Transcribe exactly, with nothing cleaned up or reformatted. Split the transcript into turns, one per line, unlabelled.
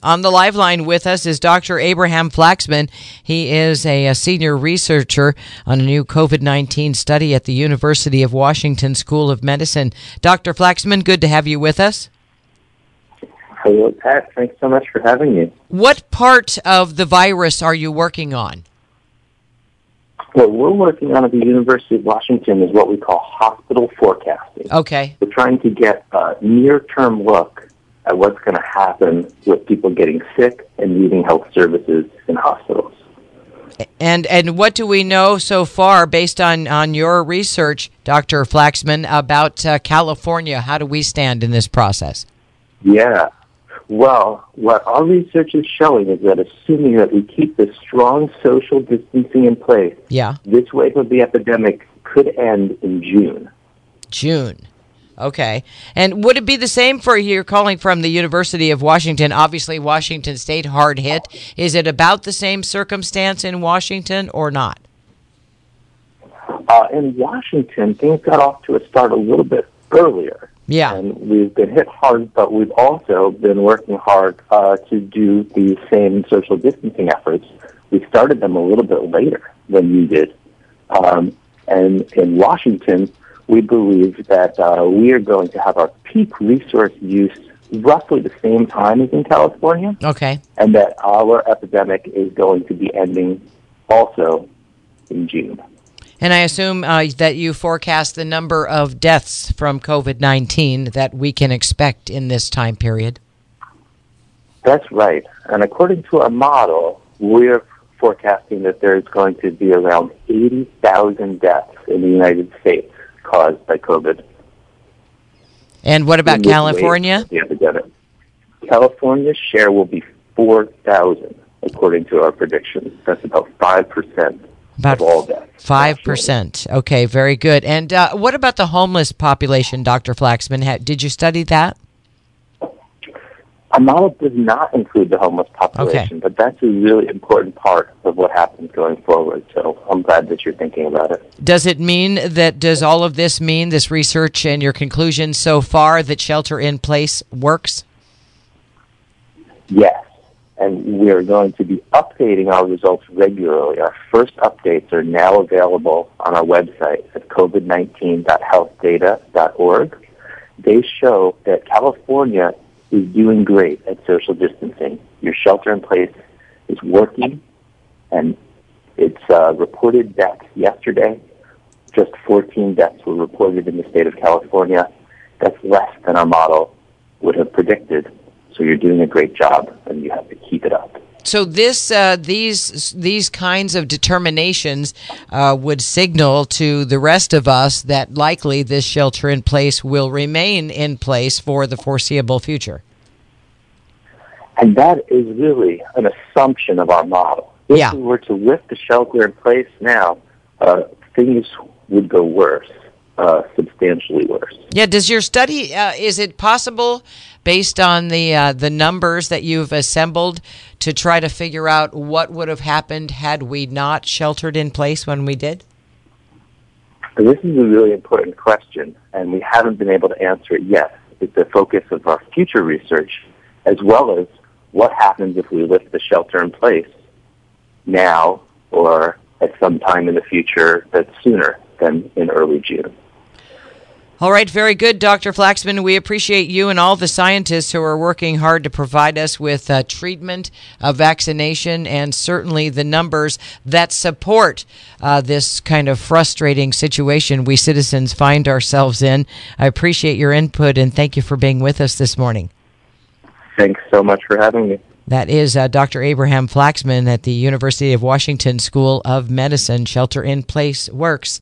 On the live line with us is Doctor Abraham Flaxman. He is a, a senior researcher on a new COVID nineteen study at the University of Washington School of Medicine. Doctor Flaxman, good to have you with us.
Hello, Pat. Thanks so much for having me.
What part of the virus are you working on?
What we're working on at the University of Washington is what we call hospital forecasting.
Okay.
We're trying to get a near-term look at what's going to happen with people getting sick and needing health services in hospitals.
And and what do we know so far, based on, on your research, Doctor Flaxman, about uh, California? How do we stand in this process?
Yeah. Well, what our research is showing is that assuming that we keep this strong social distancing in place,
yeah.
this wave of the epidemic could end in June.
June. Okay. And would it be the same for you're calling from the University of Washington? Obviously, Washington State hard hit. Is it about the same circumstance in Washington or not?
Uh, in Washington, things got off to a start a little bit earlier.
Yeah.
And we've been hit hard, but we've also been working hard uh, to do the same social distancing efforts. We started them a little bit later than you did. Um, and in Washington, we believe that uh, we are going to have our peak resource use roughly the same time as in California.
Okay.
And that our epidemic is going to be ending also in June.
And I assume uh, that you forecast the number of deaths from COVID nineteen that we can expect in this time period.
That's right. And according to our model, we're forecasting that there's going to be around eighty thousand deaths in the United States caused by COVID.
And what about California?
The epidemic. California's share will be four thousand, according to our predictions. That's about five percent.
About
of all deaths.
Five percent. Okay, very good. And uh, what about the homeless population, Doctor Flaxman? Ha- did you study that?
Our model does not include the homeless population,
okay.
but that's a really important part of what happens going forward. So I'm glad that you're thinking about it.
Does it mean that, does all of this mean, this research and your conclusions so far, that shelter in place works?
Yes. And we're going to be updating our results regularly. Our first updates are now available on our website at covid nineteen dot health data dot org. They show that California is doing great at social distancing. Your shelter-in-place is working, and it's uh, reported deaths yesterday. Just fourteen deaths were reported in the state of California. That's less than our model would have predicted. So you're doing a great job, and you have to keep it up.
So this, uh, these, these kinds of determinations uh, would signal to the rest of us that likely this shelter-in-place will remain in place for the foreseeable future.
And that is really an assumption of our model. If
yeah.
we were to lift the shelter-in-place now, uh, things would go worse, uh, substantially worse.
Yeah. Does your study? Uh, is it possible, based on the uh, the numbers that you've assembled, to try to figure out what would have happened had we not sheltered in place when we did?
This is a really important question, and we haven't been able to answer it yet. It's the focus of our future research, as well as what happens if we lift the shelter in place now or at some time in the future that's sooner than in early June.
All right, very good, Doctor Flaxman. We appreciate you and all the scientists who are working hard to provide us with uh, treatment, uh, vaccination, and certainly the numbers that support uh, this kind of frustrating situation we citizens find ourselves in. I appreciate your input, and thank you for being with us this morning.
Thanks so much for having me.
That is uh, Doctor Abraham Flaxman at the University of Washington School of Medicine. Shelter in Place works.